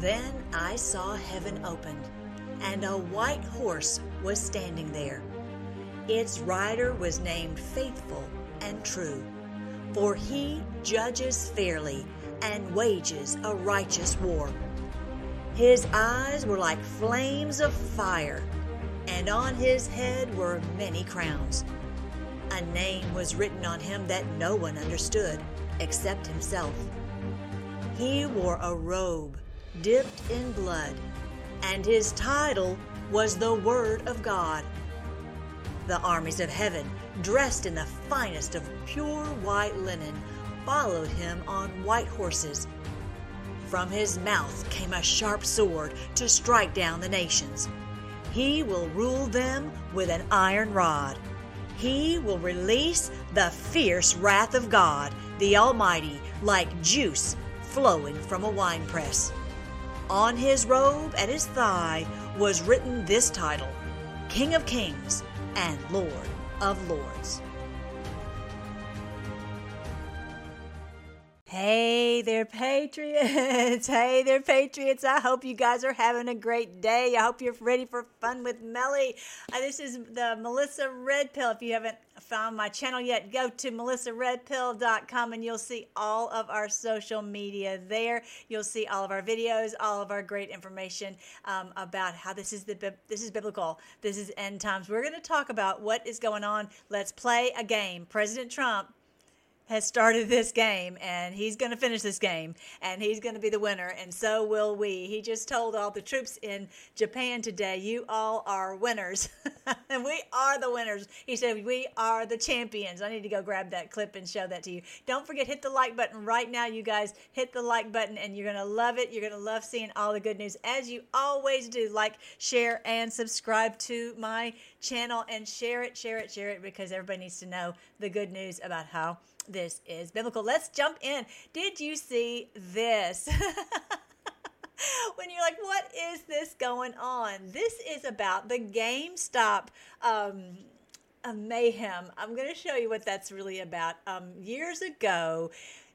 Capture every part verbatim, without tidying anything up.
Then I saw heaven opened, and a white horse was standing there. Its rider was named Faithful and True, for he judges fairly and wages a righteous war. His eyes were like flames of fire, and on his head were many crowns. A name was written on him that no one understood except himself. He wore a robe dipped in blood, and his title was the Word of God. The armies of heaven, dressed in the finest of pure white linen, followed him on white horses. From his mouth came a sharp sword to strike down the nations. He will rule them with an iron rod. He will release the fierce wrath of God, the Almighty, like juice flowing from a winepress. On his robe at his thigh was written this title, King of Kings and Lord of Lords. Hey there, Patriots. Hey there, Patriots. I hope you guys are having a great day. I hope you're ready for fun with Melly. Uh, this is the Melissa Red Pill. If you haven't found my channel yet, go to melissa red pill dot com and you'll see all of our social media there. You'll see all of our videos, all of our great information um, about how this is the this is biblical. This is end times. We're going to talk about what is going on. Let's play a game. President Trump has started this game, and he's going to finish this game, and he's going to be the winner, and so will we. He just told all the troops in Japan today, you all are winners, and we are the winners. He said, we are the champions. I need to go grab that clip and show that to you. Don't forget, hit the like button right now, you guys. Hit the like button, and you're going to love it. You're going to love seeing all the good news, as you always do. Like, share, and subscribe to my channel, and share it, share it, share it, because everybody needs to know the good news about how this is biblical. Let's jump in. Did you see this? When you're like, what is this going on? This is about the GameStop um, uh, mayhem. I'm going to show you what that's really about. Um, years ago,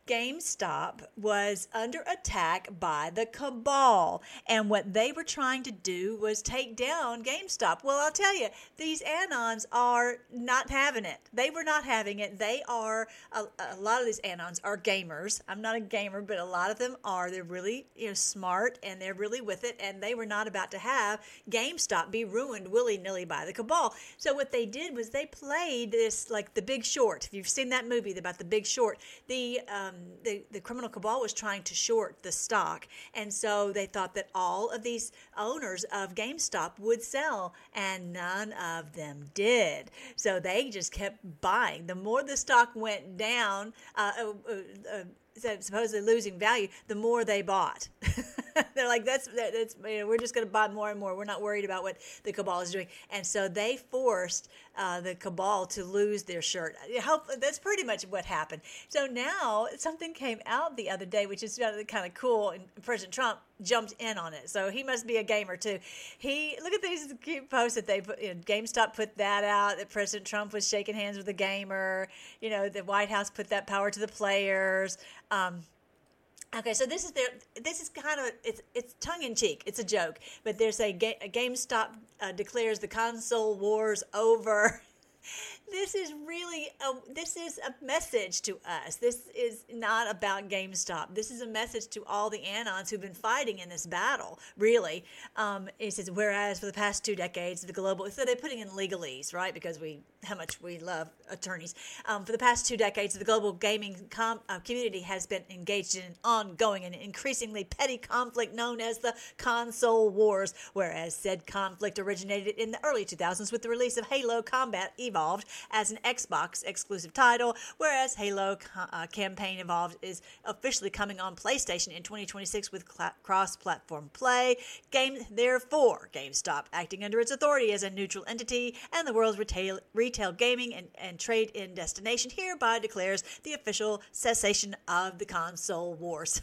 GameStop was under attack by the cabal, and what they were trying to do was take down GameStop. Well, I'll tell you, these Anons are not having it. They were not having it. They are, a, a lot of these Anons are gamers. I'm not a gamer, but a lot of them are. They're really, you know, smart, and they're really with it, and they were not about to have GameStop be ruined willy-nilly by the cabal. So what they did was they played this, like The Big Short. If you've seen that movie about The Big Short, the um, The, the criminal cabal was trying to short the stock, and so they thought that all of these owners of GameStop would sell, and none of them did. So they just kept buying. The more the stock went down, uh, uh, uh, supposedly losing value, the more they bought. They're like, that's, that's you know, we're just going to buy more and more. We're not worried about what the cabal is doing. And so they forced uh, the cabal to lose their shirt. Hope, that's pretty much what happened. So now something came out the other day, which is kind of cool, and President Trump jumped in on it. So he must be a gamer too. He look at these cute posts that they put. You know, GameStop put that out, that President Trump was shaking hands with a gamer. You know, the White House put that power to the players. Um, Okay, so this is their. This is kind of it's it's tongue in cheek. It's a joke, but there's a, ga- a GameStop uh, declares the console wars over. This is really a, this is a message to us. This is not about GameStop. This is a message to all the Anons who've been fighting in this battle, really. Um, it says, whereas for the past two decades, the global, so they're putting in legalese, right, because we, how much we love attorneys. Um, for the past two decades, the global gaming com, uh, community has been engaged in an ongoing and increasingly petty conflict known as the console wars, whereas said conflict originated in the early two thousands with the release of Halo Combat Evolved as an Xbox exclusive title, whereas Halo uh, Campaign Evolved is officially coming on PlayStation in twenty twenty-six with cl- cross-platform play. Game, therefore, GameStop, acting under its authority as a neutral entity and the world's retail, retail gaming and, and trade-in destination, hereby declares the official cessation of the console wars.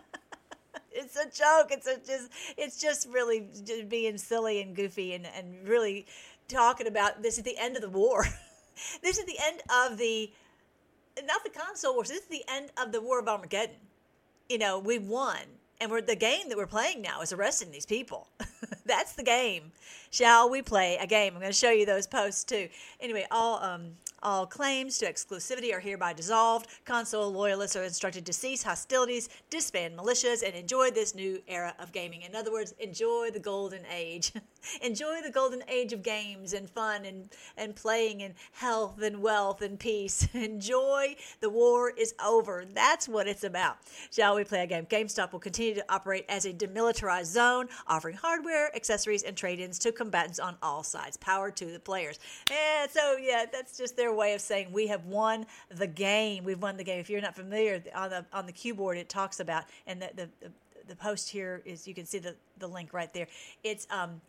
It's a joke. It's a just. It's just really just being silly and goofy and, and really talking about this is the end of the war. This is the end of the, not the console wars. This is the end of the War of Armageddon. You know, we won. And we're, the game that we're playing now is arresting these people. That's the game. Shall we play a game? I'm going to show you those posts too. Anyway, all um, all claims to exclusivity are hereby dissolved. Console loyalists are instructed to cease hostilities, disband militias, and enjoy this new era of gaming. In other words, enjoy the golden age. Enjoy the golden age of games and fun and, and playing and health and wealth and peace. Enjoy. The war is over. That's what it's about. Shall we play a game? GameStop will continue to operate as a demilitarized zone, offering hardware, accessories, and trade-ins to combatants on all sides. Power to the players. And so, yeah, that's just their way of saying we have won the game. We've won the game. If you're not familiar, on the on the cue board it talks about, and the the, the, the post here is, you can see the, the link right there. It's um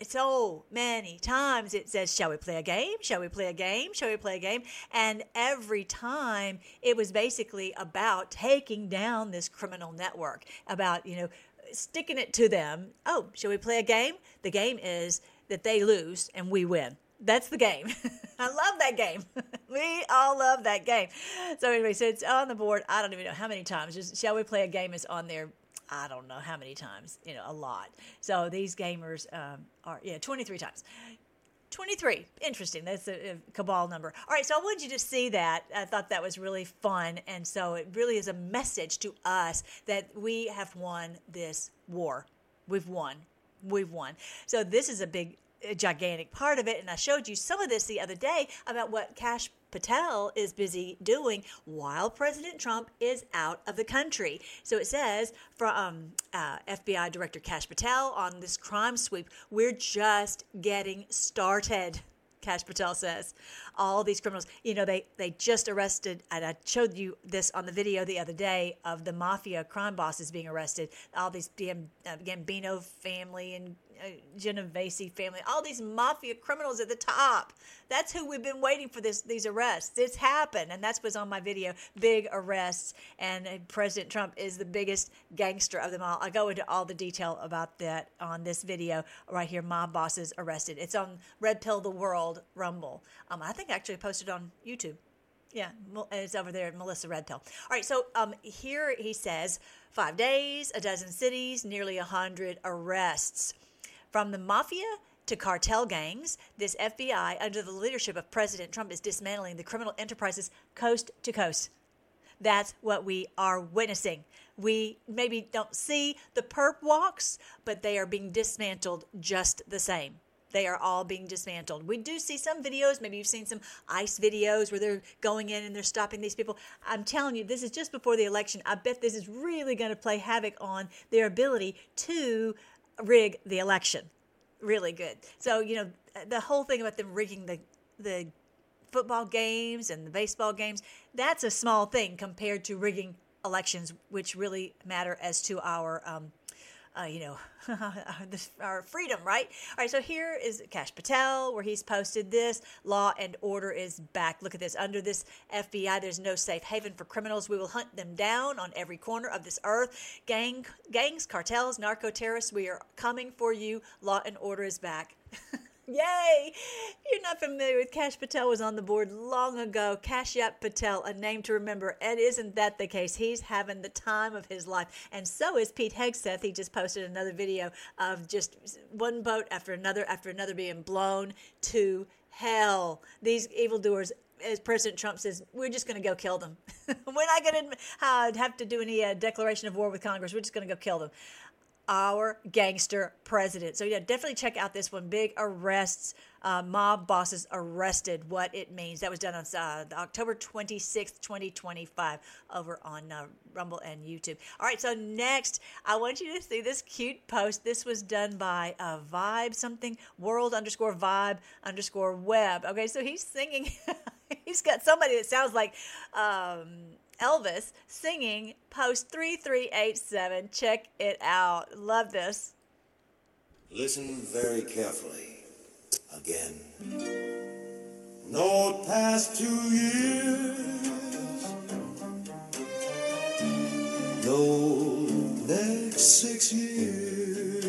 so many times it says, shall we play a game? Shall we play a game? Shall we play a game? And every time it was basically about taking down this criminal network, about, you know, sticking it to them. Oh, shall we play a game? The game is that they lose and we win. That's the game. I love that game. We all love that game. So anyway, so it's on the board. I don't even know how many times. Just shall we play a game is on there. I don't know how many times, you know, a lot. So these gamers um, are, yeah, twenty-three times. twenty-three. Interesting. That's a, a cabal number. All right, so I wanted you to see that. I thought that was really fun. And so it really is a message to us that we have won this war. We've won. We've won. So this is a big, a gigantic part of it. And I showed you some of this the other day about what Kash Patel is busy doing while President Trump is out of the country. So it says from um, uh, F B I Director Kash Patel on this crime sweep, we're just getting started. Kash Patel says all these criminals, you know, they, they just arrested, and I showed you this on the video the other day of the mafia crime bosses being arrested, all these Gam, uh, Gambino family and uh, Genovese family, all these mafia criminals at the top. That's who we've been waiting for this these arrests. It's happened, and that's what's on my video, big arrests, and uh, President Trump is the biggest gangster of them all. I go into all the detail about that on this video right here, Mob Bosses Arrested. It's on Red Pill the World Rumble. Um, I think I actually posted on YouTube. Yeah, it's over there at Melissa Red Pill. All right, so um, here he says, five days, a dozen cities, nearly a hundred arrests. From the mafia to cartel gangs, this F B I, under the leadership of President Trump, is dismantling the criminal enterprises coast to coast. That's what we are witnessing. We maybe don't see the perp walks, but they are being dismantled just the same. They are all being dismantled. We do see some videos. Maybe you've seen some ICE videos where they're going in and they're stopping these people. I'm telling you, this is just before the election. I bet this is really going to play havoc on their ability to rig the election. Really good. So, you know, the whole thing about them rigging the the football games and the baseball games, that's a small thing compared to rigging elections, which really matter as to our um, Uh, you know, our freedom, right? All right, so here is Kash Patel, where he's posted this. Law and order is back. Look at this. Under this F B I, there's no safe haven for criminals. We will hunt them down on every corner of this earth. Gang, gangs, cartels, narco-terrorists, we are coming for you. Law and order is back. Yay! If you're not familiar with Kash Patel, was on the board long ago. Kashyap Patel, a name to remember. And isn't that the case? He's having the time of his life. And so is Pete Hegseth. He just posted another video of just one boat after another after another being blown to hell. These evildoers, as President Trump says, we're just going to go kill them. We're not going to uh, have to do any uh, declaration of war with Congress. We're just going to go kill them. Our gangster president. So yeah, definitely check out this one. Big arrests, uh, mob bosses arrested. What it means. That was done on uh, October twenty-sixth, twenty twenty-five, over on uh, Rumble and YouTube. All right, so next, I want you to see this cute post. This was done by uh, Vibe something world underscore Vibe underscore Web. Okay, so he's singing. He's got somebody that sounds like Um, Elvis singing post three three eight seven. Check it out. Love this. Listen very carefully again. No past two years, no next six years.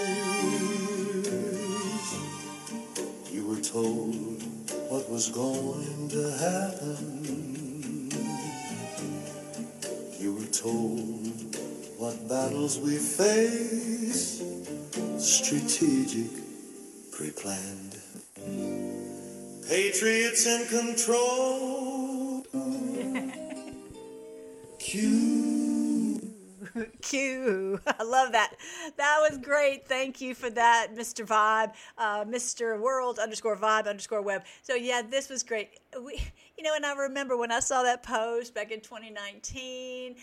You were told what was going to happen. You were told what battles we face, strategic, pre-planned. Patriots in control. Q. Q. I love that. That was great. Thank you for that, Mister Vibe, uh, Mister World underscore Vibe underscore Web. So yeah, this was great. We, you know, and I remember when I saw that post back in twenty nineteen,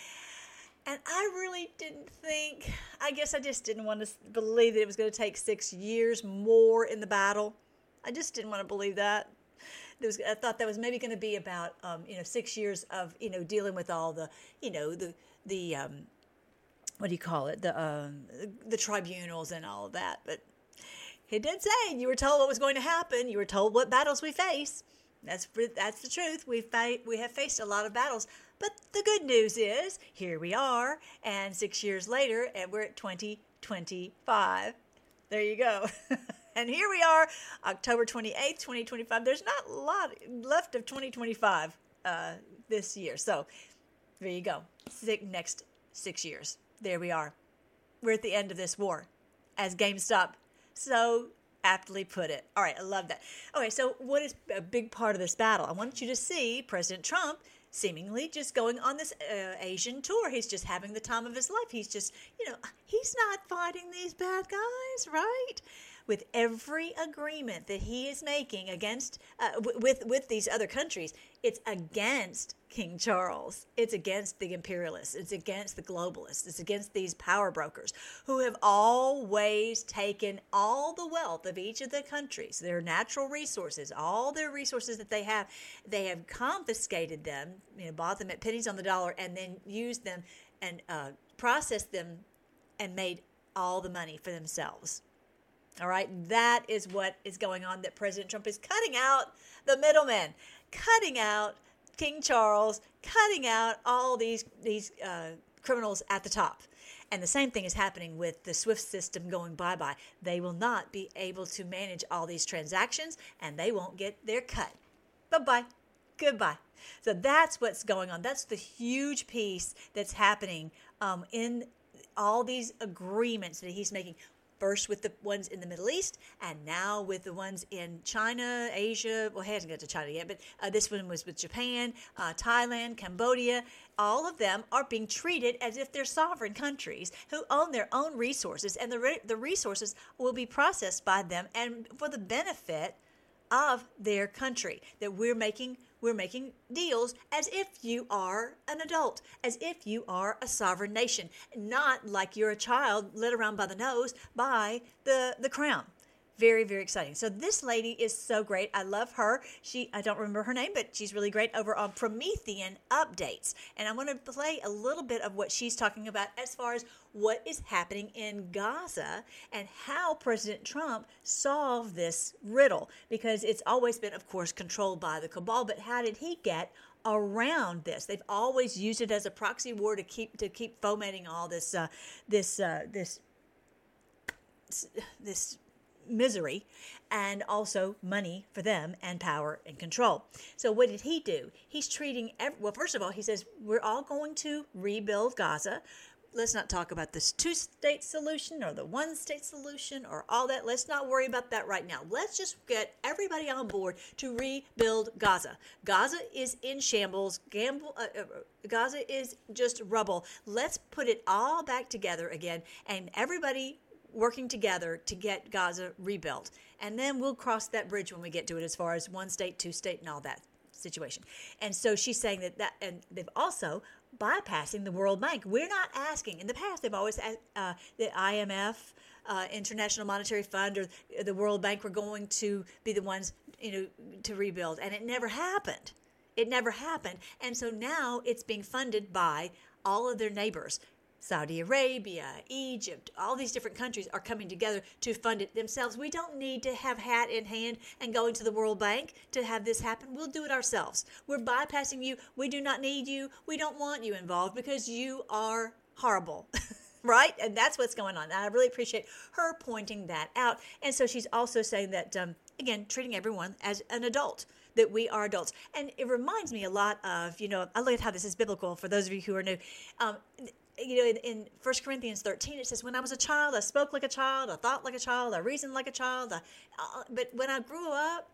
and I really didn't think, I guess I just didn't want to believe that it was going to take six years more in the battle. I just didn't want to believe that. There was, I thought that was maybe going to be about, um, you know, six years of, you know, dealing with all the, you know, the, the, um, what do you call it? The, um, the tribunals and all of that. But it did say you were told what was going to happen. You were told what battles we face. That's, that's the truth. We fight, we have faced a lot of battles. But the good news is here we are. And six years later, and we're at twenty twenty-five. There you go. And here we are, October twenty-eighth, twenty twenty-five. There's not a lot left of twenty twenty-five uh, this year. So there you go. Six, next six years. There we are. We're at the end of this war, as GameStop so aptly put it. All right, I love that. Okay, so what is a big part of this battle? I want you to see President Trump seemingly just going on this uh, Asian tour. He's just having the time of his life. He's just, you know, he's not fighting these bad guys, right? With every agreement that he is making against, uh, w- with with these other countries, it's against King Charles. It's against the imperialists. It's against the globalists. It's against these power brokers who have always taken all the wealth of each of the countries, their natural resources, all their resources that they have. They have confiscated them, you know, bought them at pennies on the dollar, and then used them and uh, processed them and made all the money for themselves. All right, that is what is going on, that President Trump is cutting out the middlemen, cutting out King Charles, cutting out all these these uh, criminals at the top. And the same thing is happening with the SWIFT system going bye-bye. They will not be able to manage all these transactions, and they won't get their cut. Bye-bye. Goodbye. So that's what's going on. That's the huge piece that's happening um, in all these agreements that he's making. First with the ones in the Middle East, and now with the ones in China, Asia. Well, he hasn't got to China yet, but uh, this one was with Japan, uh, Thailand, Cambodia. All of them are being treated as if they're sovereign countries who own their own resources, and the re- the resources will be processed by them and for the benefit of their country. That we're making we're making deals as if you are an adult, as if you are a sovereign nation, not like you're a child led around by the nose by the, the crown. Very, very exciting. So this lady is so great. I love her. She, I don't remember her name, but she's really great over on Promethean Updates. And I want to play a little bit of what she's talking about as far as what is happening in Gaza and how President Trump solved this riddle. Because it's always been, of course, controlled by the cabal. But how did he get around this? They've always used it as a proxy war to keep to keep fomenting all this uh, this uh, this this. misery, and also money for them, and power and control. So what did he do? He's treating, every, well, first of all, he says, we're all going to rebuild Gaza. Let's not talk about this two-state solution or the one-state solution or all that. Let's not worry about that right now. Let's just get everybody on board to rebuild Gaza. Gaza is in shambles. Gamble, uh, uh, Gaza is just rubble. Let's put it all back together again, and everybody working together to get Gaza rebuilt. And then we'll cross that bridge when we get to it as far as one state, two state, and all that situation. And so she's saying that, that and they've also bypassing the World Bank. We're not asking. In the past, they've always asked uh, the I M F, uh, International Monetary Fund, or the World Bank were going to be the ones, you know, to rebuild. And it never happened. It never happened. And so now it's being funded by all of their neighbors. Saudi Arabia, Egypt, all these different countries are coming together to fund it themselves. We don't need to have hat in hand and go into the World Bank to have this happen. We'll do it ourselves. We're bypassing you. We do not need you. We don't want you involved because you are horrible. Right? And that's what's going on. And I really appreciate her pointing that out. And so she's also saying that, um, again, treating everyone as an adult, that we are adults. And it reminds me a lot of, you know, I look at how this is biblical for those of you who are new. Um, you know, in, in First Corinthians thirteen, it says, when I was a child, I spoke like a child, I thought like a child, I reasoned like a child. I, uh, but when I grew up,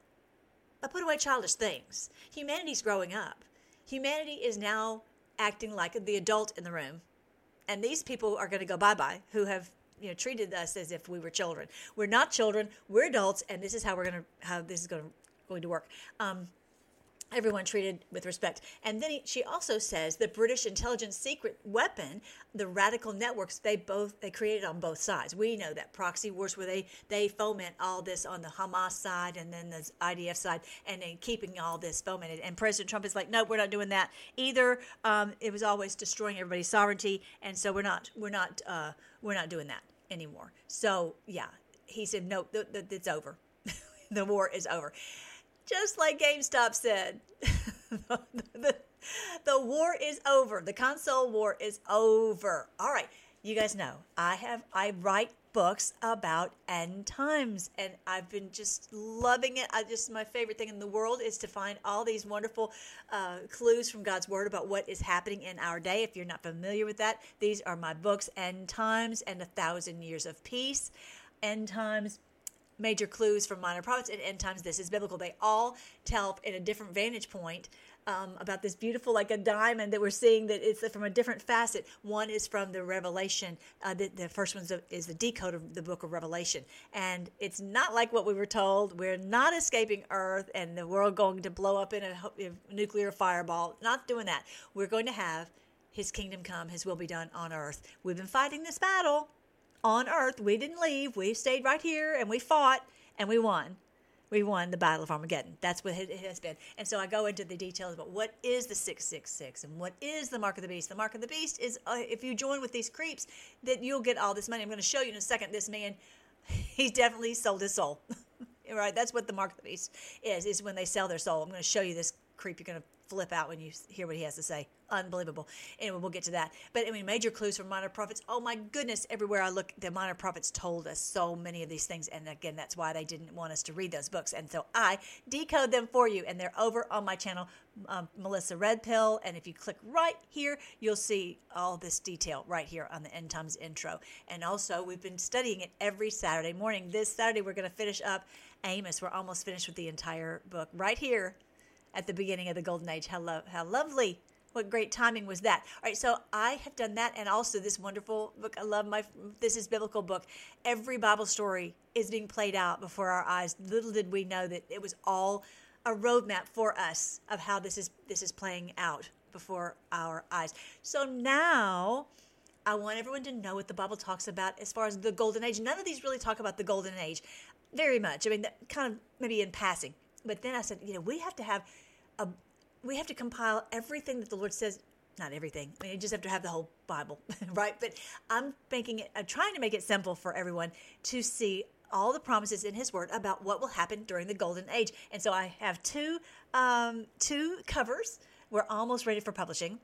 I put away childish things. Humanity's growing up. Humanity is now acting like the adult in the room. And these people are going to go bye-bye who have, you know, treated us as if we were children. We're not children. We're adults, and this is how we're going to, how this is going to, going to work. Um, Everyone treated with respect. And then he, she also says the British intelligence secret weapon, the radical networks, they both they created on both sides. We know that proxy wars where they, they foment all this on the Hamas side and then the I D F side, and then keeping all this fomented. And President Trump is like, no, we're not doing that either. Um, it was always destroying everybody's sovereignty, and so we're not we're not uh, we're not doing that anymore. So yeah, he said no, th- th- it's over. The war is over. Just like GameStop said, the, the, the war is over. The console war is over. All right, you guys know I have I write books about end times, and I've been just loving it. I just my favorite thing in the world is to find all these wonderful uh, clues from God's Word about what is happening in our day. If you're not familiar with that, these are my books: End Times and A Thousand Years of Peace. End Times, Major Clues from Minor Prophets, and End Times, This is Biblical. They all tell in a different vantage point um, about this beautiful, like a diamond that we're seeing, that it's from a different facet. One is from the Revelation. Uh, the, the first one is the decode of the book of Revelation. And it's not like what we were told. We're not escaping Earth and the world going to blow up in a, a nuclear fireball. Not doing that. We're going to have His kingdom come, His will be done on earth. We've been fighting this battle on earth. We didn't leave. We stayed right here, and we fought, and we won. We won the Battle of Armageddon. That's what it has been. And so I go into the details about what is the six six six and what is the Mark of the Beast. The Mark of the Beast is, uh, if you join with these creeps, that you'll get all this money. I'm going to show you in a second. This man, he's definitely sold his soul. Right? That's what the Mark of the Beast is, is when they sell their soul. I'm going to show you this creep. You're going to flip out when you hear what he has to say. Unbelievable. Anyway, we'll get to that. But I mean, major clues from minor prophets. Oh my goodness, everywhere I look, the minor prophets told us so many of these things. And again, that's why they didn't want us to read those books. And so I decode them for you. And they're over on my channel, um, Melissa Red Pill. And if you click right here, you'll see all this detail right here on the End Times intro. And also, we've been studying it every Saturday morning. This Saturday, we're going to finish up Amos. We're almost finished with the entire book right here at the beginning of the Golden Age. How, lo- how lovely. What great timing was that. All right, so I have done that, and also this wonderful book. I love my This is Biblical book. Every Bible story is being played out before our eyes. Little did we know that it was all a roadmap for us of how this is this is playing out before our eyes. So now I want everyone to know what the Bible talks about as far as the Golden Age. None of these really talk about the Golden Age very much. I mean, that kind of maybe in passing. But then I said, you know, we have to have a we have to compile everything that the Lord says. Not everything. I mean, you just have to have the whole Bible, right? But I'm making it, I'm trying to make it simple for everyone to see all the promises in His Word about what will happen during the Golden Age. And so I have two, um, two covers. We're almost ready for publishing.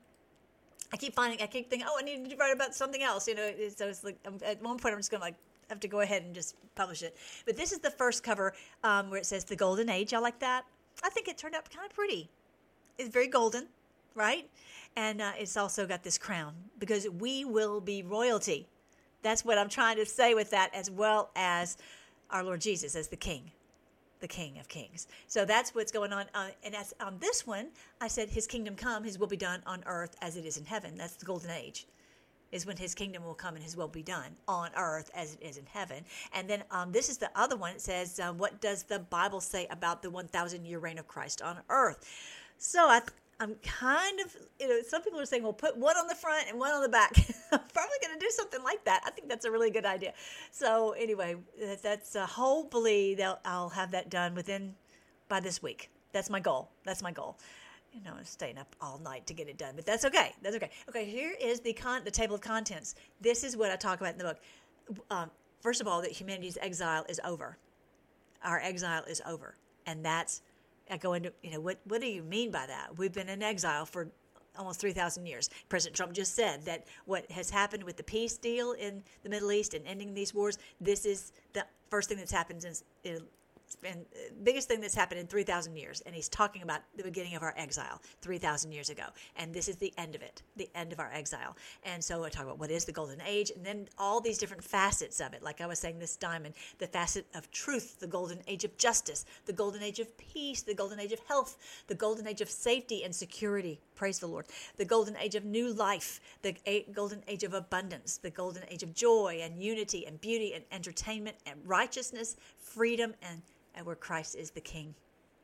I keep finding, I keep thinking, oh, I need to write about something else. You know, so it's like at one point I'm just going to like have to go ahead and just publish it. But this is the first cover um, where it says the Golden Age. I like that. I think it turned out kind of pretty. It's very golden, right? And uh, it's also got this crown because we will be royalty. That's what I'm trying to say with that, as well as our Lord Jesus as the King, the King of Kings. So that's what's going on. Uh, and as on this one, I said, His kingdom come, His will be done on earth as it is in heaven. That's the Golden Age, is when His kingdom will come and His will be done on earth as it is in heaven. And then um, this is the other one. It says, uh, what does the Bible say about the one thousand year reign of Christ on earth? So I, I'm kind of, you know, some people are saying, well, put one on the front and one on the back. I'm probably going to do something like that. I think that's a really good idea. So anyway, that's uh, hopefully they'll, I'll have that done within, by this week. That's my goal. That's my goal. You know, I'm staying up all night to get it done, but that's okay. That's okay. Okay, here is the con- the table of contents. This is what I talk about in the book. Um, first of all, that humanity's exile is over. Our exile is over, and that's. I go into, you know, what, what do you mean by that? We've been in exile for almost three thousand years. President Trump just said that what has happened with the peace deal in the Middle East and ending these wars, this is the first thing that's happened since, It's been the biggest thing that's happened in three thousand years. And he's talking about the beginning of our exile three thousand years ago. And this is the end of it, the end of our exile. And so I talk about what is the golden age, and then all these different facets of it. Like I was saying, this diamond, the facet of truth, the golden age of justice, the golden age of peace, the golden age of health, the golden age of safety and security. Praise the Lord. The golden age of new life, the a- golden age of abundance, the golden age of joy and unity and beauty and entertainment and righteousness, freedom, and and where Christ is the King.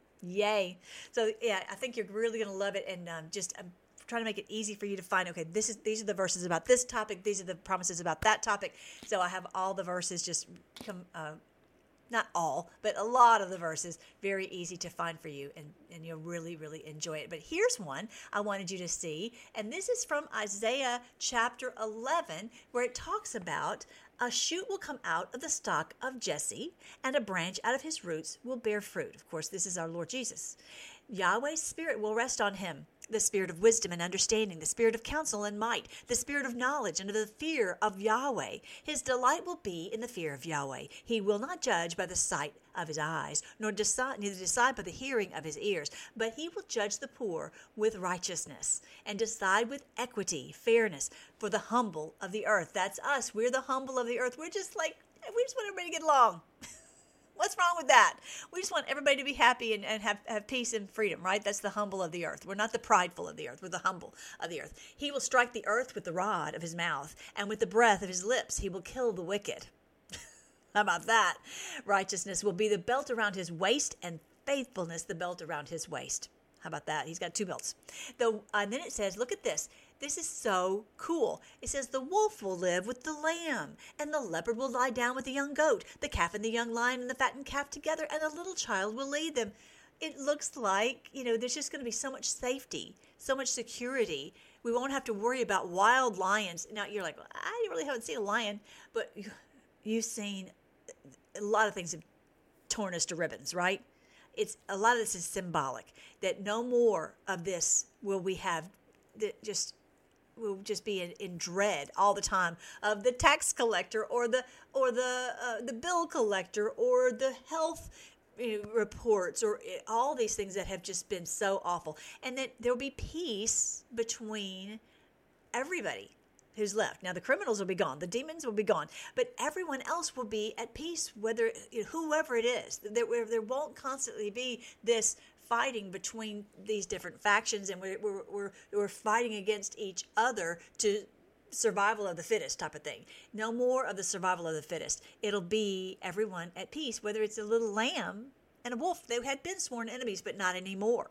Yay. So yeah, I think you're really going to love it. And um, just I'm trying to make it easy for you to find, okay, this is these are the verses about this topic. These are the promises about that topic. So I have all the verses just come, uh, not all, but a lot of the verses, very easy to find for you, and, and you'll really, really enjoy it. But here's one I wanted you to see, and this is from Isaiah chapter eleven, where it talks about a shoot will come out of the stock of Jesse, and a branch out of his roots will bear fruit. Of course, this is our Lord Jesus. Yahweh's Spirit will rest on him, the spirit of wisdom and understanding, the spirit of counsel and might, the spirit of knowledge and of the fear of Yahweh. His delight will be in the fear of Yahweh. He will not judge by the sight of his eyes, nor decide, neither decide by the hearing of his ears, but he will judge the poor with righteousness and decide with equity, fairness, for the humble of the earth. That's us. We're the humble of the earth. We're just like, we just want everybody to get along. What's wrong with that? We just want everybody to be happy and, and have, have peace and freedom, right? That's the humble of the earth. We're not the prideful of the earth. We're the humble of the earth. He will strike the earth with the rod of his mouth, and with the breath of his lips he will kill the wicked. How about that? Righteousness will be the belt around his waist, and faithfulness the belt around his waist. How about that? He's got two belts. The, and then it says, look at this. This is so cool. It says, the wolf will live with the lamb, and the leopard will lie down with the young goat, the calf and the young lion and the fattened calf together, and a little child will lead them. It looks like, you know, there's just going to be so much safety, so much security. We won't have to worry about wild lions. Now, you're like, well, I really haven't seen a lion, but you, you've seen a lot of things have torn us to ribbons, right? It's a lot of this is symbolic, that no more of this will we have, that just will just be in, in dread all the time of the tax collector or the or the uh, the bill collector or the health you know, reports or all these things that have just been so awful, and that there will be peace between everybody who's left. Now the criminals will be gone, the demons will be gone, but everyone else will be at peace, whether you know, whoever it is. There, there won't constantly be this fighting between these different factions, and we're, we're, we're, we're fighting against each other to survival of the fittest type of thing. No more of the survival of the fittest. It'll be everyone at peace, whether it's a little lamb and a wolf. They had been sworn enemies, but not anymore.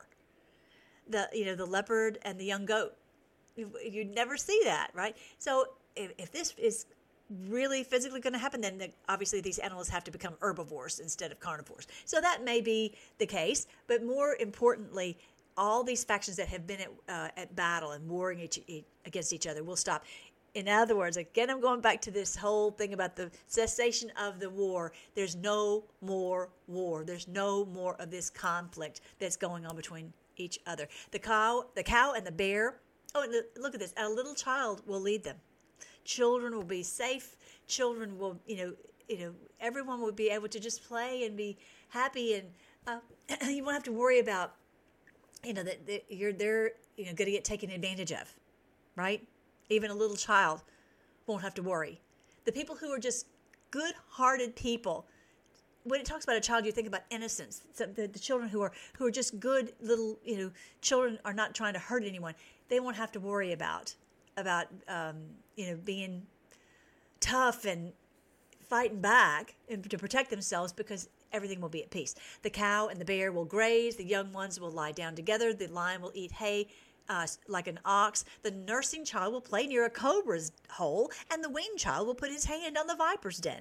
The you know the leopard and the young goat. You, you never see that, right? So if, if this is really physically going to happen, then the, obviously these animals have to become herbivores instead of carnivores. So that may be the case, but more importantly, all these factions that have been at, uh, at battle and warring each, each, against each other will stop. In other words, again, I'm going back to this whole thing about the cessation of the war. There's no more war. There's no more of this conflict that's going on between each other. The cow, the cow and the bear. Oh, and the, look at this. A little child will lead them. Children will be safe. Children will, you know, you know, everyone will be able to just play and be happy, and uh, you won't have to worry about, you know, that, that you're they're you know going to get taken advantage of, right? Even a little child won't have to worry. The people who are just good-hearted people. When it talks about a child, you think about innocence. So the, the children who are who are just good little, you know, children are not trying to hurt anyone. They won't have to worry about about um, you know being tough and fighting back and to protect themselves, because everything will be at peace. The cow and the bear will graze. The young ones will lie down together. The lion will eat hay uh, like an ox. The nursing child will play near a cobra's hole, and the weaned child will put his hand on the viper's den.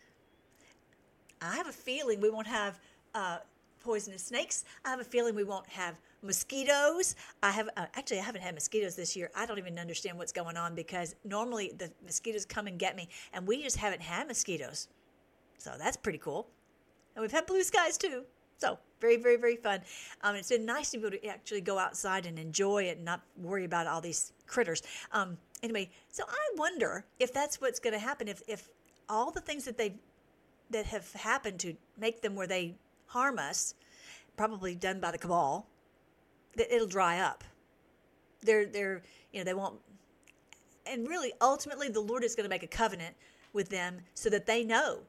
I have a feeling we won't have uh, poisonous snakes. I have a feeling we won't have mosquitoes. I have uh, actually I haven't had mosquitoes this year. I don't even understand what's going on, because normally the mosquitoes come and get me, and we just haven't had mosquitoes. So that's pretty cool. And we've had blue skies too. So very, very, very fun. Um, it's been nice to be able to actually go outside and enjoy it and not worry about all these critters. Um, anyway, so I wonder if that's what's going to happen, if if all the things that they that have happened to make them where they harm us, probably done by the cabal, that it'll dry up. They're, they're, you know, they won't, and really, ultimately, the Lord is going to make a covenant with them so that they know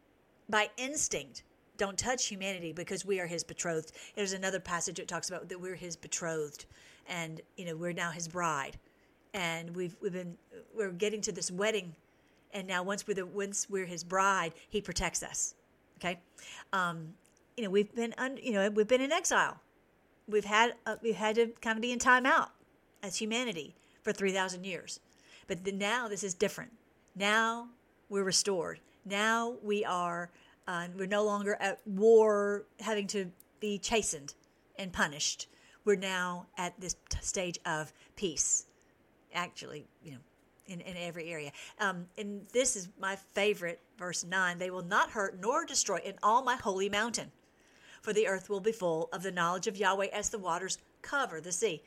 by instinct, don't touch humanity because we are his betrothed. There's another passage that talks about that we're his betrothed, and you know we're now his bride, and we've we've been we're getting to this wedding, and now once we're the once we're his bride, he protects us. Okay, um, you know we've been un, you know we've been in exile, we've had uh, we've had to kind of be in timeout as humanity for three thousand years, but the, now this is different. Now we're restored. Now we are. Uh, we're no longer at war, having to be chastened and punished. We're now at this t- stage of peace, actually, you know, in, in every area. Um, and this is my favorite, verse nine. They will not hurt nor destroy in all my holy mountain, for the earth will be full of the knowledge of Yahweh as the waters cover the sea.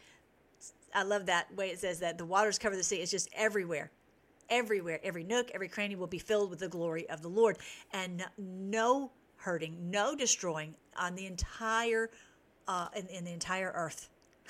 I love that way it says that the waters cover the sea. It's just everywhere. Everywhere, every nook, every cranny will be filled with the glory of the Lord. And no hurting, no destroying on the entire, uh, in, in the entire earth.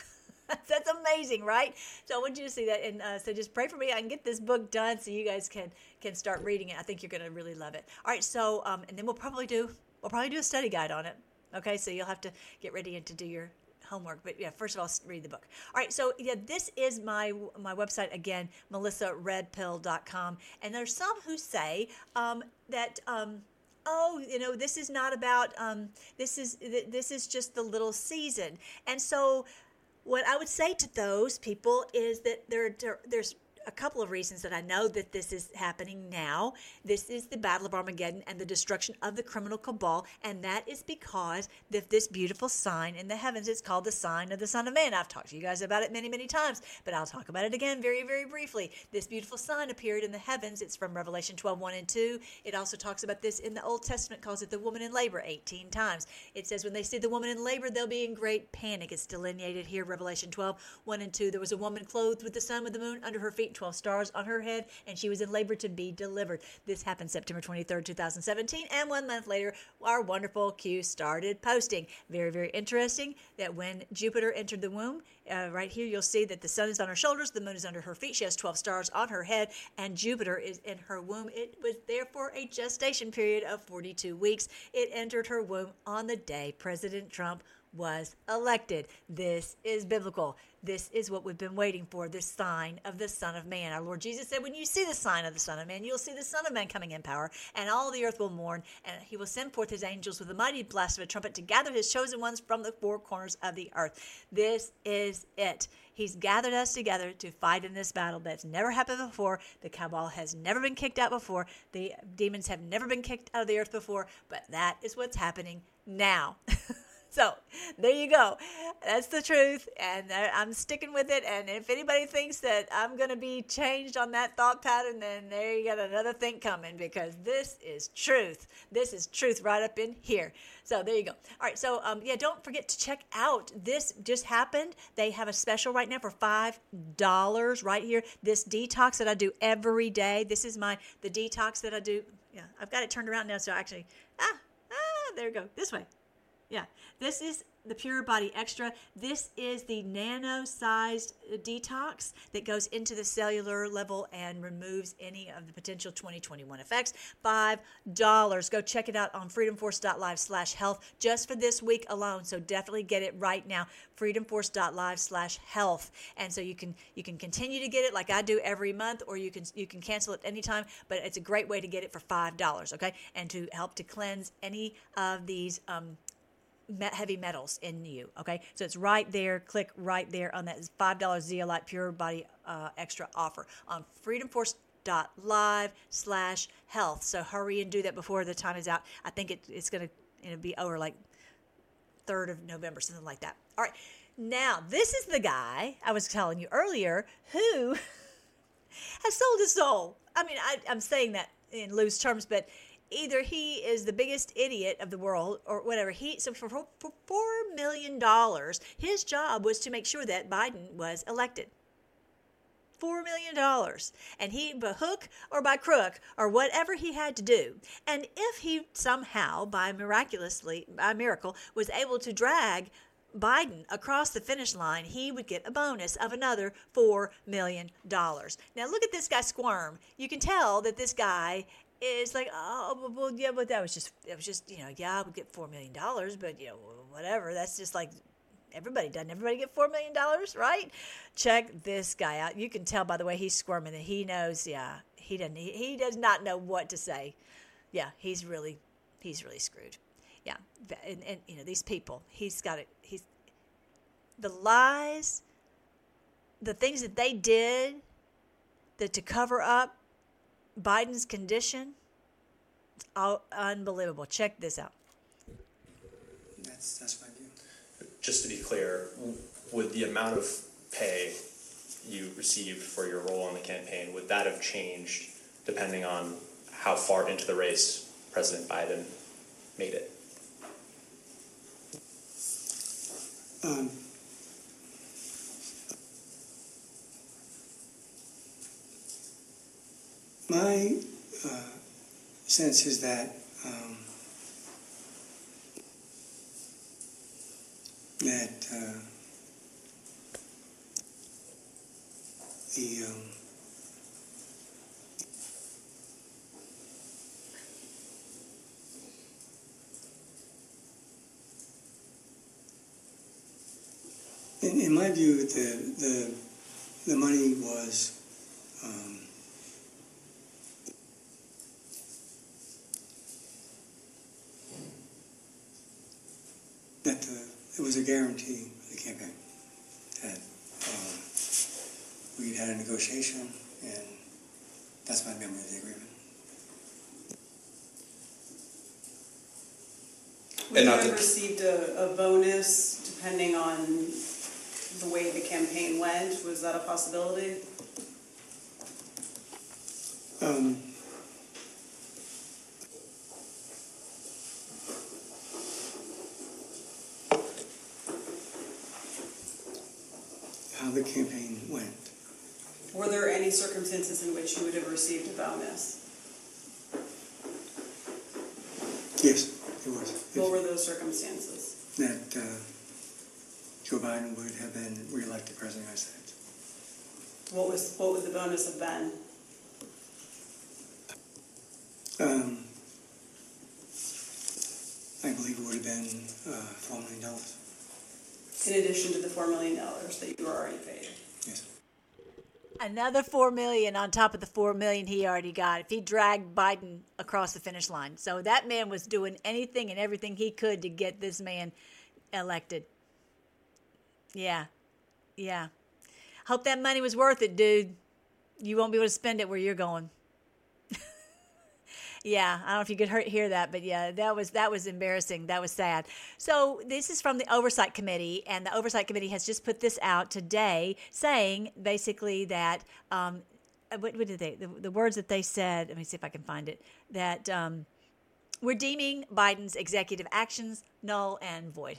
That's amazing, right? So I want you to see that. And uh, so just pray for me. I can get this book done so you guys can can start reading it. I think you're going to really love it. All right, so, um, and then we'll probably do, we'll probably do a study guide on it. Okay, so you'll have to get ready and to do your homework, but yeah, first of all, read the book. All right, so yeah, this is my my website again, melissa red pill dot com, and there's some who say um, that um, oh, you know, this is not about um, this is this is just the little season, and so what I would say to those people is that there, there there's a couple of reasons that I know that this is happening now. This is the Battle of Armageddon and the destruction of the criminal cabal, and that is because of this beautiful sign in the heavens. It's called the sign of the Son of Man. I've talked to you guys about it many, many times, but I'll talk about it again very, very briefly. This beautiful sign appeared in the heavens. It's from Revelation twelve, one and two. It also talks about this in the Old Testament, calls it the woman in labor eighteen times. It says when they see the woman in labor, they'll be in great panic. It's delineated here, Revelation twelve, one and two. There was a woman clothed with the sun, with the moon under her feet, twelve stars on her head, and she was in labor to be delivered. This happened September twenty-third, two thousand seventeen, and one month later, our wonderful Q started posting. Very, very interesting that when Jupiter entered the womb, uh, right here you'll see that the sun is on her shoulders, the moon is under her feet, she has twelve stars on her head, and Jupiter is in her womb. It was there for a gestation period of forty-two weeks. It entered her womb on the day President Trump was elected. This is biblical. This is what we've been waiting for, this sign of the Son of Man. Our Lord Jesus said, when you see the sign of the Son of Man, you'll see the Son of Man coming in power, and all the earth will mourn, and he will send forth his angels with a mighty blast of a trumpet to gather his chosen ones from the four corners of the earth. This is it. He's gathered us together to fight in this battle that's never happened before. The cabal has never been kicked out before. The demons have never been kicked out of the earth before, but that is what's happening now. So there you go. That's the truth, and I'm sticking with it. And if anybody thinks that I'm going to be changed on that thought pattern, then there you got another thing coming, because this is truth. This is truth right up in here. So there you go. All right. So um, yeah, don't forget to check out. This just happened. They have a special right now for five dollars right here. This detox that I do every day. This is my the detox that I do. Yeah, I've got it turned around now. So actually, ah, ah, there we go. This way. Yeah, this is the Pure Body Extra. This is the nano-sized detox that goes into the cellular level and removes any of the potential twenty twenty-one effects. Five dollars. Go check it out on freedomforce.live slash health just for this week alone. So definitely get it right now. freedomforce.live slash health. And so you can you can continue to get it like I do every month, or you can you can cancel it anytime. But it's a great way to get it for five dollars. Okay, and to help to cleanse any of these um. heavy metals in you. Okay, so it's right there. Click right there on that five dollar Zeolite Pure Body uh, Extra offer on freedomforce.live slash health. So hurry and do that before the time is out. I think it, it's going to you know, be over like third of November, something like that. All right, now this is the guy I was telling you earlier who has sold his soul. I mean, I, I'm saying that in loose terms, but either he is the biggest idiot of the world or whatever. He so for, for four million dollars, his job was to make sure that Biden was elected. four million dollars. And he, by hook or by crook, or whatever he had to do. And if he somehow, by miraculously, by miracle, was able to drag Biden across the finish line, he would get a bonus of another four million dollars. Now, look at this guy squirm. You can tell that this guy is like, oh, well, yeah, but that was just, it was just, you know, yeah, I would get four million dollars, but, you know, whatever. That's just like, everybody doesn't everybody get four million dollars, right? Check this guy out. You can tell by the way he's squirming that he knows, yeah, he doesn't, he, he does not know what to say. Yeah, he's really, he's really screwed. Yeah, and, and you know, these people, he's got it, he's, the lies, the things that they did that to cover up Biden's condition, it's all unbelievable. Check this out. That's, that's my view. Just to be clear, would the amount of pay you received for your role in the campaign, would that have changed depending on how far into the race President Biden made it? Um, my uh, sense is that um, that uh, the um, In, in my view, the the the money was um, that the it was a guarantee for the campaign that um, we had a negotiation, and that's my memory of the agreement. Would you have received a, a bonus depending on the way the campaign went? Was that a possibility? Um, how the campaign went. Were there any circumstances in which you would have received a bonus? Yes, it was. What were those circumstances? That uh, Joe Biden would have been reelected president of the United States. What was what would the bonus have been? Um, I believe it would have been uh, four million dollars. In addition to the four million dollars that you were already paid. Yes. Another four million dollars on top of the four million dollars he already got if he dragged Biden across the finish line. So that man was doing anything and everything he could to get this man elected. Yeah. Yeah. Hope that money was worth it, dude. You won't be able to spend it where you're going. Yeah, I don't know if you could hear that, but yeah, that was that was embarrassing. That was sad. So this is from the Oversight Committee, and the Oversight Committee has just put this out today, saying basically that um, what, what did they the, the words that they said? Let me see if I can find it. That um, we're deeming Biden's executive actions null and void.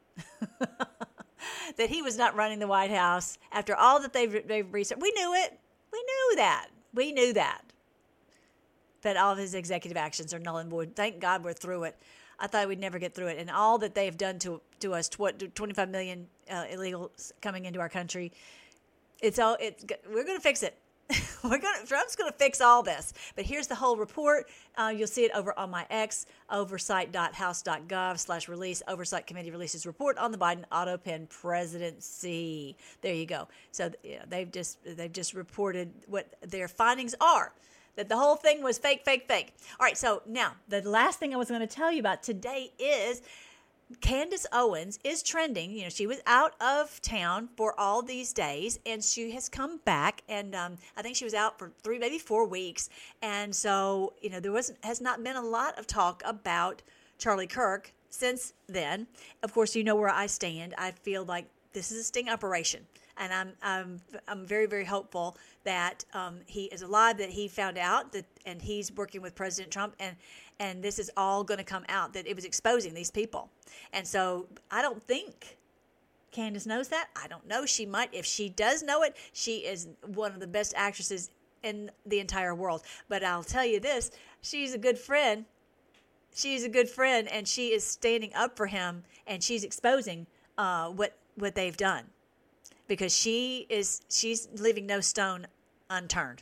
That he was not running the White House after all that they've they've researched. We knew it. We knew that. We knew that. That all of his executive actions are null and void. Thank God we're through it. I thought we'd never get through it. And all that they have done to to us, tw- twenty-five million uh, illegals coming into our country, it's all. It's we're going to fix it. We're going. Trump's going to fix all this. But here's the whole report. Uh, you'll see it over on my X, oversight dot house dot gov slash release. Oversight Committee releases report on the Biden auto pen presidency. There you go. So you know, they've just they've just reported what their findings are. That the whole thing was fake, fake, fake. All right, so now the last thing I was going to tell you about today is Candace Owens is trending. You know, she was out of town for all these days, and she has come back, and um, I think she was out for three, maybe four weeks. And so, you know, there wasn't has not been a lot of talk about Charlie Kirk since then. Of course, you know where I stand. I feel like this is a sting operation. And I'm I'm I'm very, very hopeful that um, he is alive, that he found out that, and he's working with President Trump, and and this is all going to come out, that it was exposing these people. And so I don't think Candace knows that. I don't know. She might. If she does know it, she is one of the best actresses in the entire world. But I'll tell you this, she's a good friend. She's a good friend, and she is standing up for him, and she's exposing uh, what what they've done, because she is she's leaving no stone unturned.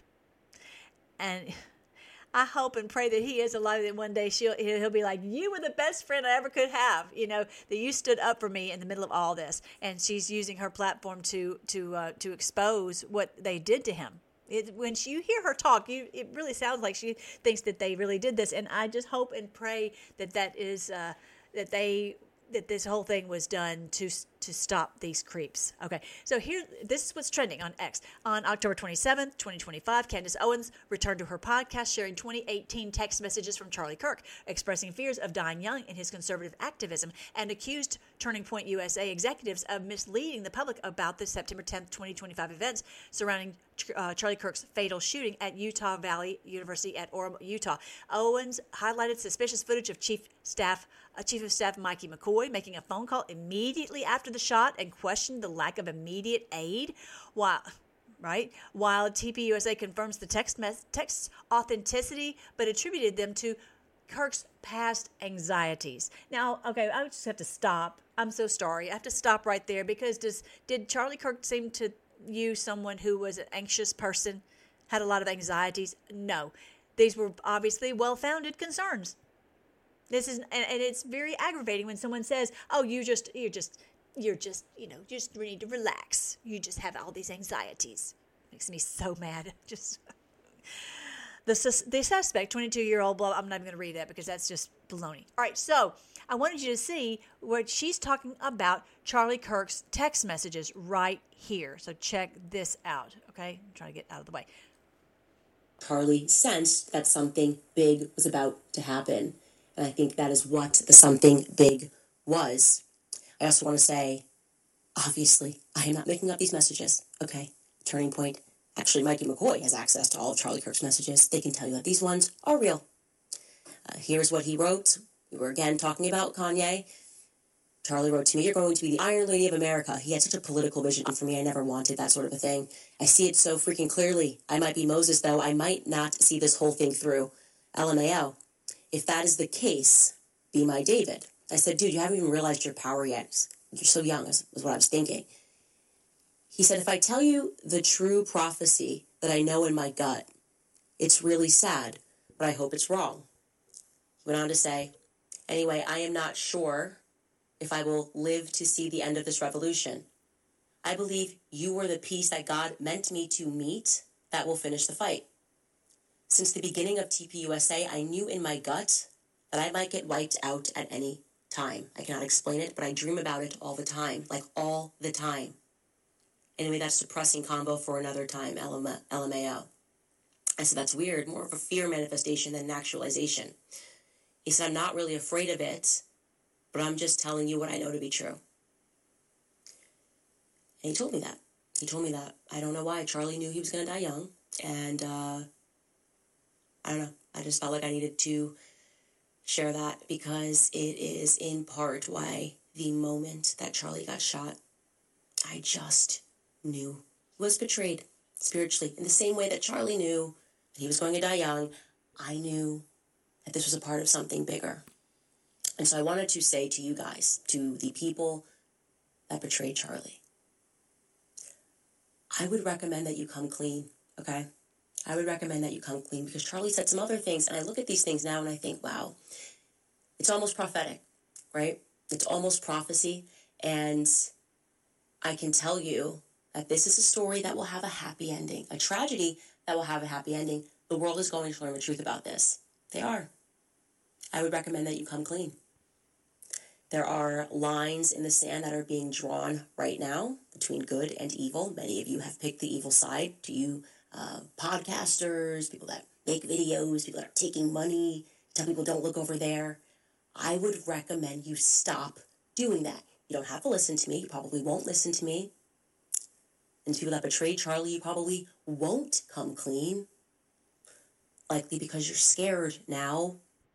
And I hope and pray that he is alive, that one day she'll he'll be like, you were the best friend I ever could have, you know, that you stood up for me in the middle of all this. And she's using her platform to to uh, to expose what they did to him. It, when she, you hear her talk, you, it really sounds like she thinks that they really did this. And I just hope and pray that that is uh, that they that this whole thing was done to to stop these creeps. Okay, so here, this is what's trending on X. On October twenty-seventh, twenty twenty-five, Candace Owens returned to her podcast, sharing twenty eighteen text messages from Charlie Kirk, expressing fears of dying young in his conservative activism, and accused Turning Point U S A executives of misleading the public about the September tenth, twenty twenty-five events surrounding uh, Charlie Kirk's fatal shooting at Utah Valley University at Orem, Utah. Owens highlighted suspicious footage of Chief Staff uh, Chief of Staff Mikey McCoy making a phone call immediately after the shot and questioned the lack of immediate aid, while right while T P U S A confirms the text mes- text authenticity, but attributed them to Kirk's past anxieties. Now, okay, I just have to stop. I'm so sorry. I have to stop right there, because does did Charlie Kirk seem to you someone who was an anxious person, had a lot of anxieties? No. These were obviously well-founded concerns. This is, and, and it's very aggravating when someone says, "Oh, you just, you're just, you're just, you know, you just need to relax. You just have all these anxieties." Makes me so mad. Just the sus- the suspect, twenty-two-year-old. Blah. I'm not even going to read that because that's just baloney. All right, so I wanted you to see what she's talking about. Charlie Kirk's text messages right here. So check this out. Okay, I'm trying to get out of the way. Charlie sensed that something big was about to happen. And I think that is what the something big was. I also want to say, obviously, I am not making up these messages, okay? Turning Point. Actually, Mikey McCoy has access to all of Charlie Kirk's messages. They can tell you that these ones are real. Uh, here's what he wrote. We were again talking about Kanye. Charlie wrote to me, "You're going to be the Iron Lady of America." He had such a political vision for me. I never wanted that sort of a thing. I see it so freaking clearly. I might be Moses, though. I might not see this whole thing through. L M A O. If that is the case, be my David. I said, dude, you haven't even realized your power yet. You're so young, is, is what I was thinking. He said, if I tell you the true prophecy that I know in my gut, it's really sad, but I hope it's wrong. He went on to say, anyway, I am not sure if I will live to see the end of this revolution. I believe you were the piece that God meant me to meet that will finish the fight. Since the beginning of T P U S A, I knew in my gut that I might get wiped out at any time. I cannot explain it, but I dream about it all the time, like all the time. Anyway, that's depressing combo for another time, L M A O. I said, that's weird, more of a fear manifestation than an actualization. He said, I'm not really afraid of it, but I'm just telling you what I know to be true. And he told me that. He told me that. I don't know why. Charlie knew he was going to die young, and uh, I don't know. I just felt like I needed to share that because it is in part why the moment that Charlie got shot, I just knew he was betrayed spiritually. In the same way that Charlie knew that he was going to die young, I knew that this was a part of something bigger. And so I wanted to say to you guys, to the people that betrayed Charlie, I would recommend that you come clean, okay? I would recommend that you come clean because Charlie said some other things, and I look at these things now and I think, wow, it's almost prophetic, right? It's almost prophecy, and I can tell you that this is a story that will have a happy ending, a tragedy that will have a happy ending. The world is going to learn the truth about this. They are. I would recommend that you come clean. There are lines in the sand that are being drawn right now between good and evil. Many of you have picked the evil side. To you uh, podcasters, people that make videos, people that are taking money, tell people don't look over there. I would recommend you stop doing that. You don't have to listen to me. You probably won't listen to me. And to people that betrayed Charlie, you probably won't come clean. Likely because you're scared now.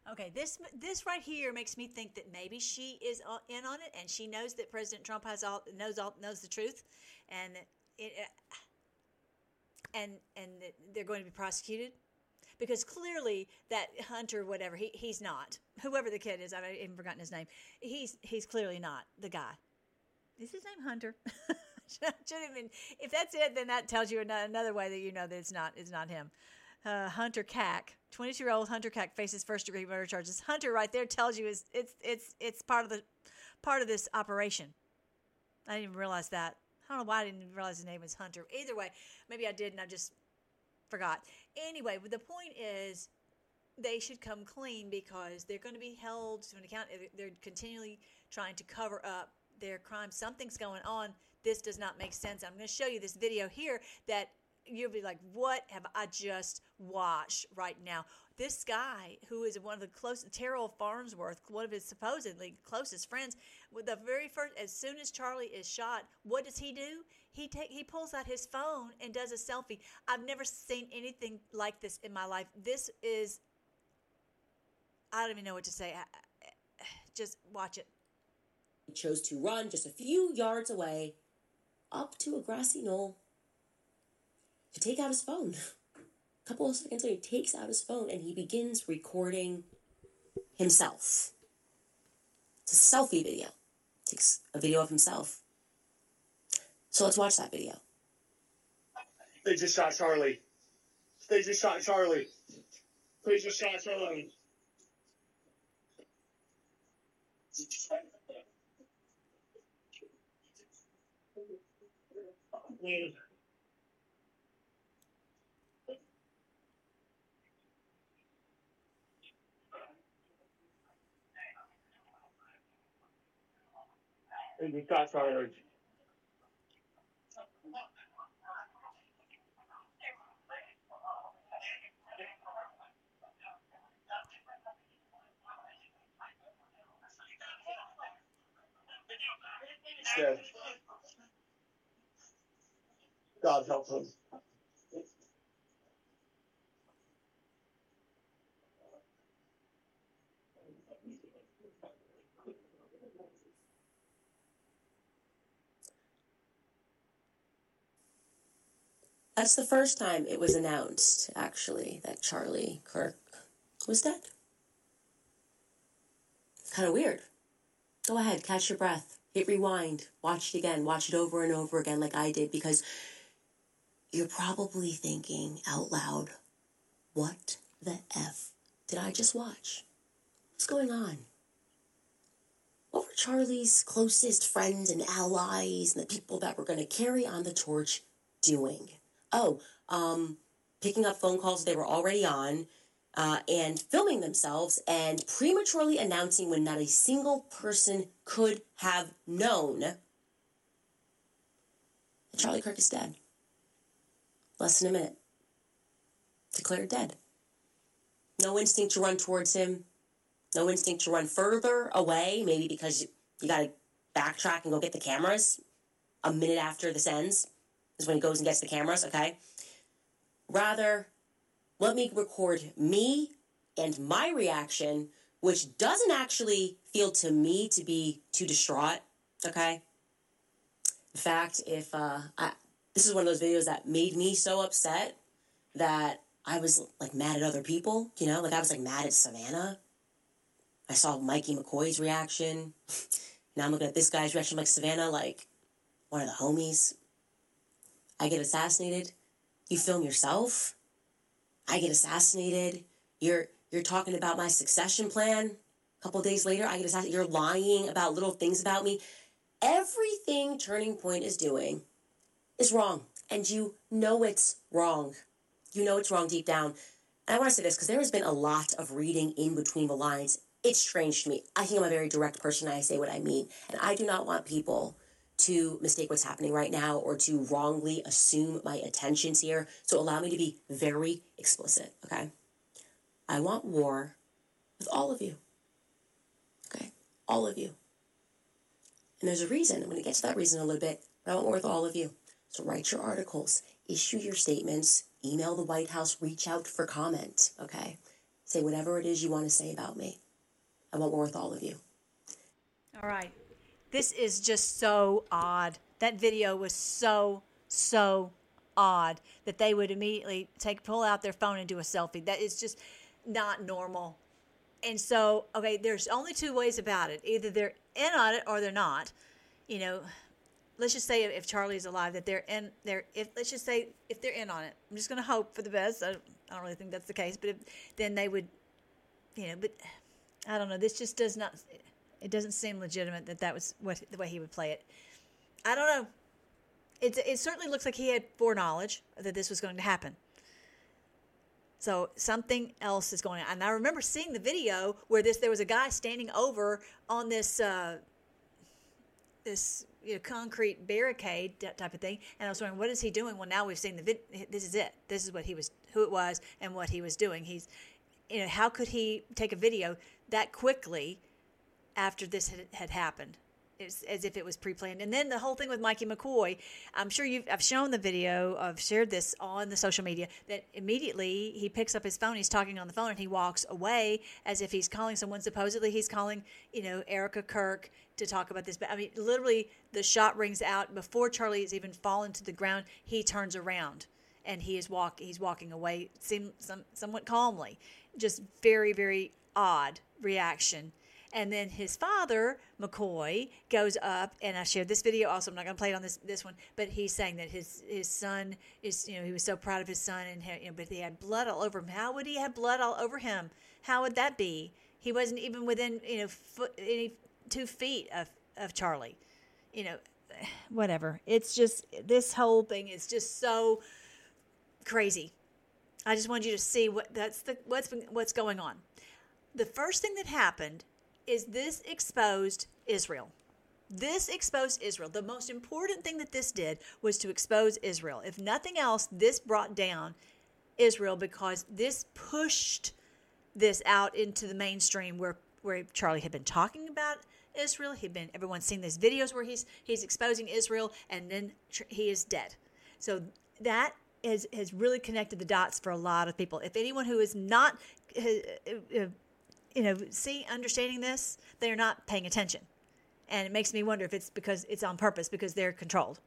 Okay, this this right here makes me think that maybe she is uh, in on it, and she knows that President Trump has all knows all knows the truth, and that it uh, and and that they're going to be prosecuted, because clearly that Hunter, whatever he he's not, whoever the kid is, I've even forgotten his name. He's he's clearly not the guy. Is his name Hunter? Should have been. If that's it, then that tells you another way that you know that it's not it's not him. Uh, Hunter Cack, twenty-two-year-old Hunter Cack faces first-degree murder charges. Hunter, right there, tells you is it's it's it's part of the part of this operation. I didn't even realize that. I don't know why I didn't realize his name was Hunter. Either way, maybe I did and I just forgot. Anyway, but the point is, they should come clean because they're going to be held to an account. They're continually trying to cover up their crimes. Something's going on. This does not make sense. I'm going to show you this video here that you'll be like, what have I just watched right now? This guy, who is one of the closest, Terrell Farnsworth, one of his supposedly closest friends, with the very first, as soon as Charlie is shot, what does he do? He take he pulls out his phone and does a selfie. I've never seen anything like this in my life. This is, I don't even know what to say. I, I, just watch it. He chose to run just a few yards away up to a grassy knoll to take out his phone. A couple of seconds later, he takes out his phone and he begins recording himself. It's a selfie video. He takes a video of himself. So let's watch that video. They just shot Charlie. They just shot Charlie. They just shot Charlie. They just shot Charlie. Dead. God help him. That's the first time it was announced, actually, that Charlie Kirk was dead. It's kind of weird. Go ahead, catch your breath. Hit rewind. Watch it again. Watch it over and over again like I did, because you're probably thinking out loud, what the F did I just watch? What's going on? What were Charlie's closest friends and allies and the people that were going to carry on the torch doing? Oh, um, picking up phone calls they were already on, uh, and filming themselves and prematurely announcing when not a single person could have known that Charlie Kirk is dead. Less than a minute. Declared dead. No instinct to run towards him. No instinct to run further away, maybe because you, you got to backtrack and go get the cameras a minute after this ends. Is when he goes and gets the cameras, okay? Rather, let me record me and my reaction, which doesn't actually feel to me to be too distraught, okay? In fact, if, uh, I, this is one of those videos that made me so upset that I was, like, mad at other people, you know? Like, I was, like, mad at Savannah. I saw Mikey McCoy's reaction. Now I'm looking at this guy's reaction, like, Savannah, like, one of the homies. I get assassinated. You film yourself. I get assassinated. You're you're talking about my succession plan. A couple days later, I get assassinated. You're lying about little things about me. Everything Turning Point is doing is wrong. And you know it's wrong. You know it's wrong deep down. And I want to say this because there has been a lot of reading in between the lines. It's strange to me. I think I'm a very direct person and I say what I mean. And I do not want people to mistake what's happening right now or to wrongly assume my intentions here. So allow me to be very explicit, okay? I want war with all of you, okay? All of you. And there's a reason. I'm going to get to that reason in a little bit, but I want war with all of you. So write your articles, issue your statements, email the White House, reach out for comment, okay? Say whatever it is you want to say about me. I want war with all of you. All right. This is just so odd. That video was so, so odd that they would immediately take pull out their phone and do a selfie. That is just not normal. And so, okay, there's only two ways about it. Either they're in on it or they're not. You know, let's just say if Charlie's alive, that they're in. They're if let's just say if they're in on it. I'm just going to hope for the best. I don't, I don't really think that's the case, but if, then they would, you know. But I don't know. This just does not. It doesn't seem legitimate that that was what the way he would play it. I don't know. It it certainly looks like he had foreknowledge that this was going to happen. So something else is going on. And I remember seeing the video where this there was a guy standing over on this uh, this you know, concrete barricade type of thing, and I was wondering, what is he doing? Well, now we've seen the vid. This is it. This is what he was, who it was, and what he was doing. He's, you know, how could he take a video that quickly after this had, had happened? It's as if it was pre-planned. And then the whole thing with Mikey McCoy, I'm sure you've, I've shown the video, I've shared this on the social media, that immediately he picks up his phone, he's talking on the phone, and he walks away as if he's calling someone. Supposedly he's calling, you know, Erica Kirk to talk about this. But I mean, literally the shot rings out before Charlie has even fallen to the ground. He turns around and he is walk, he's walking away, seem some, somewhat calmly. Just very, very odd reaction. And then his father, McCoy, goes up, and I shared this video also. I'm not going to play it on this this one, but he's saying that his his son is, you know, he was so proud of his son, and you know, but he had blood all over him. How would he have blood all over him? How would that be? He wasn't even within, you know, foot, any two feet of of Charlie. You know, whatever. It's just, this whole thing is just so crazy. I just wanted you to see what that's the what's been, what's going on. The first thing that happened is this exposed Israel. This exposed Israel. The most important thing that this did was to expose Israel. If nothing else, this brought down Israel because this pushed this out into the mainstream where, where Charlie had been talking about Israel. He'd been, everyone's seen these videos where he's he's exposing Israel, and then he is dead. So that has, has really connected the dots for a lot of people. If anyone who is not uh, uh, you know, see, understanding this, they're not paying attention. And it makes me wonder if it's because it's on purpose, because they're controlled.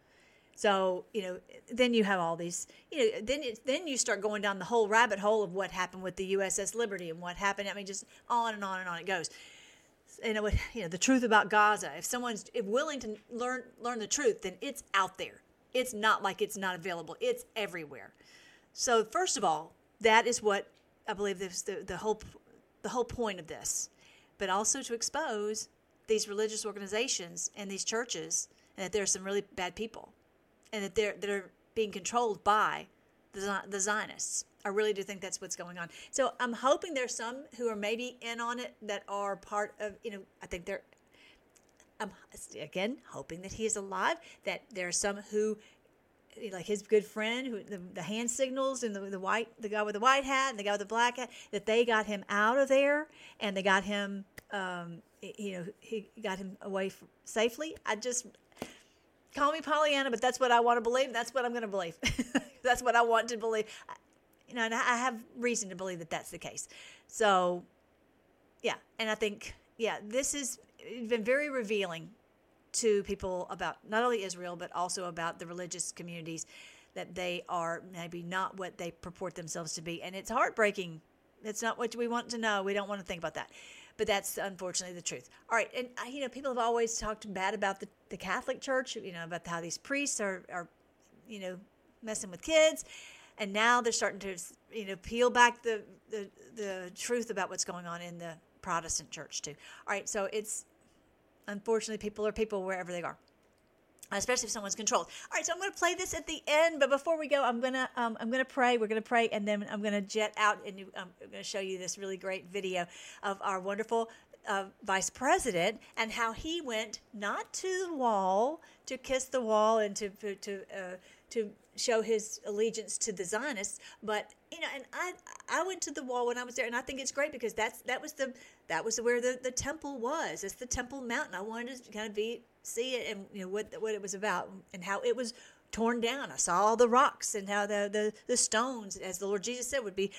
So, you know, then you have all these, you know, then it, then you start going down the whole rabbit hole of what happened with the U S S Liberty and what happened. I mean, just on and on and on it goes. And, it would, you know, the truth about Gaza, if someone's willing to learn learn the truth, then it's out there. It's not like it's not available. It's everywhere. So, first of all, that is what I believe this, the, the whole the whole point of this, but also to expose these religious organizations and these churches, and that there are some really bad people, and that they're they're being controlled by the, the Zionists. I really do think that's what's going on. So I'm hoping there's some who are maybe in on it that are part of, you know, I think they're, I'm again hoping that he is alive, that there are some who, like his good friend, who the, the hand signals, and the, the white, the guy with the white hat and the guy with the black hat, that they got him out of there, and they got him, um, you know, he got him away from, safely. I just, call me Pollyanna, but that's what I want to believe. That's what I'm going to believe. That's what I want to believe. I, you know, and I have reason to believe that that's the case. So, yeah, and I think, yeah, this has been very revealing to people about not only Israel, but also about the religious communities, that they are maybe not what they purport themselves to be. And it's heartbreaking. It's not what we want to know. We don't want to think about that. But that's unfortunately the truth. All right. And, you know, people have always talked bad about the, the Catholic Church, you know, about how these priests are, are, you know, messing with kids. And now they're starting to, you know, peel back the, the, the truth about what's going on in the Protestant church, too. All right. So it's, unfortunately, people are people wherever they are, especially if someone's controlled. All right, so I'm going to play this at the end, but before we go, I'm going to um, I'm going to pray. We're going to pray, and then I'm going to jet out, and um, I'm going to show you this really great video of our wonderful uh, vice president and how he went not to the wall to kiss the wall and to to uh, to show his allegiance to the Zionists, but you know, and I I went to the wall when I was there, and I think it's great because that's that was the that was where the, the temple was. It's the Temple Mountain. I wanted to kind of be see it and you know what what it was about and how it was torn down. I saw all the rocks and how the the, the stones, as the Lord Jesus said, would be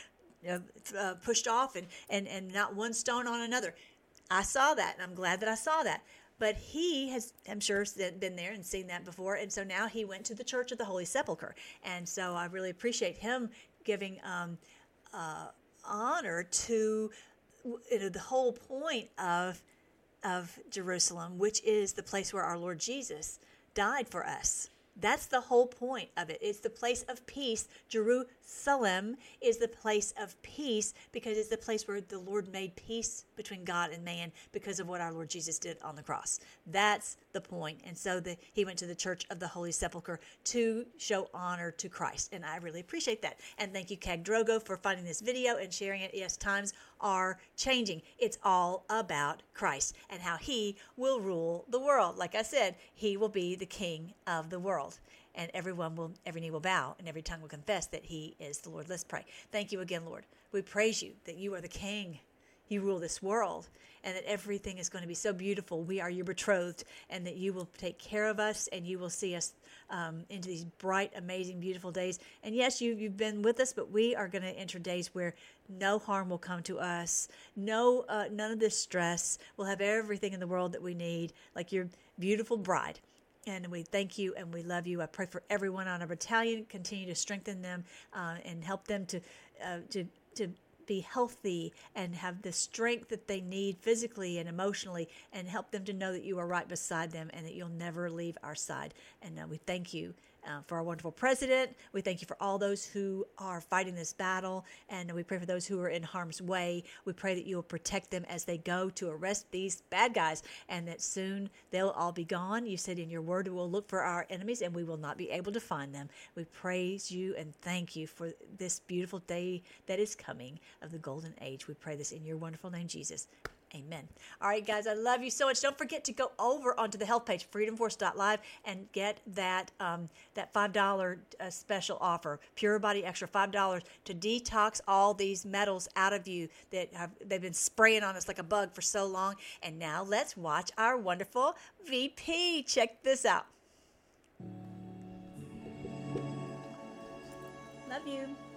uh, uh, pushed off and, and, and not one stone on another. I saw that, and I'm glad that I saw that. But he has, I'm sure, been there and seen that before. And so now he went to the Church of the Holy Sepulchre. And so I really appreciate him giving um, uh, honor to you know, the whole point of of Jerusalem, which is the place where our Lord Jesus died for us. That's the whole point of it. It's the place of peace. Jerusalem is the place of peace because it's the place where the Lord made peace between God and man because of what our Lord Jesus did on the cross. That's the point. And so the, he went to the Church of the Holy Sepulchre to show honor to Christ. And I really appreciate that. And thank you, Cag Drogo, for finding this video and sharing it. Yes, times are changing. It's all about Christ and how he will rule the world. Like I said, he will be the king of the world. And everyone will, every knee will bow and every tongue will confess that he is the Lord. Let's pray. Thank you again, Lord. We praise you that you are the king. You rule this world, and that everything is going to be so beautiful. We are your betrothed, and that you will take care of us, and you will see us um, into these bright, amazing, beautiful days. And yes, you, you've been with us, but we are going to enter days where no harm will come to us, no, uh, none of this stress. We'll have everything in the world that we need, like your beautiful bride. And we thank you and we love you. I pray for everyone on our battalion. Continue to strengthen them uh, and help them to uh, to to be healthy and have the strength that they need physically and emotionally, and help them to know that you are right beside them and that you'll never leave our side. And uh, we thank you uh, for our wonderful president. We thank you for all those who are fighting this battle, and we pray for those who are in harm's way. We pray that you will protect them as they go to arrest these bad guys, and that soon they'll all be gone. You said in your word we will look for our enemies and we will not be able to find them. We praise you and thank you for this beautiful day that is coming of the golden age. We pray this in your wonderful name, Jesus. Amen. All right, guys, I love you so much. Don't forget to go over onto the health page, freedom force dot live, and get that um, that five dollars uh, special offer, Pure Body Extra, five dollars to detox all these metals out of you that have they've been spraying on us like a bug for so long. And now let's watch our wonderful V P. Check this out. Love you.